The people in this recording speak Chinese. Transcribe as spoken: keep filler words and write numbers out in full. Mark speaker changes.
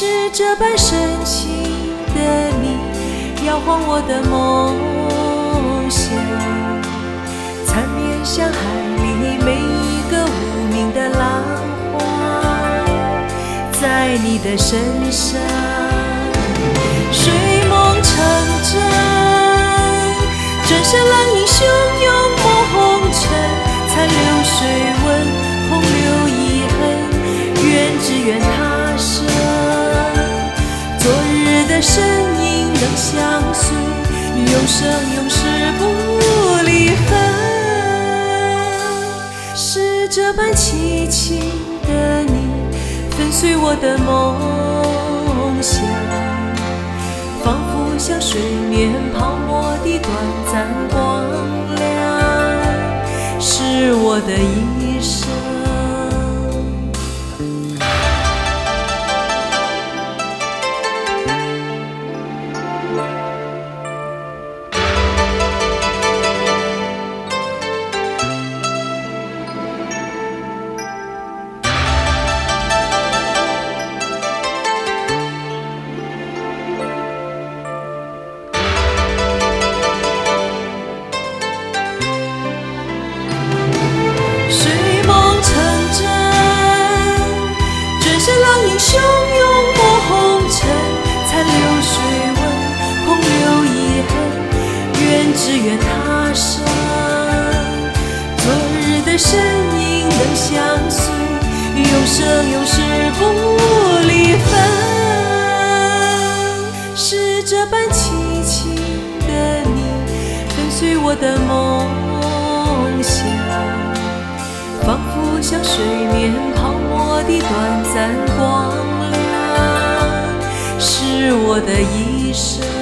Speaker 1: 是这般深情的你，摇晃我的梦想，缠绵像海里每一个无名的浪花，在你的身上睡梦成真，转身浪影汹涌抹红尘，残留水纹，空留遗恨，愿只愿他生，昨日的身影能相随，永生永世不离分。是这般凄情的你，粉碎我的梦想，仿佛像水面泡沫的短暂光亮，是我的一生。汹涌抹红尘，残留水纹，空留遗恨，愿只愿他生，昨日的身影能相随，永生永世不离分。是这般凄情的你，粉碎我的梦想，仿佛像水面泡沫的短暂光亮，是我的一生。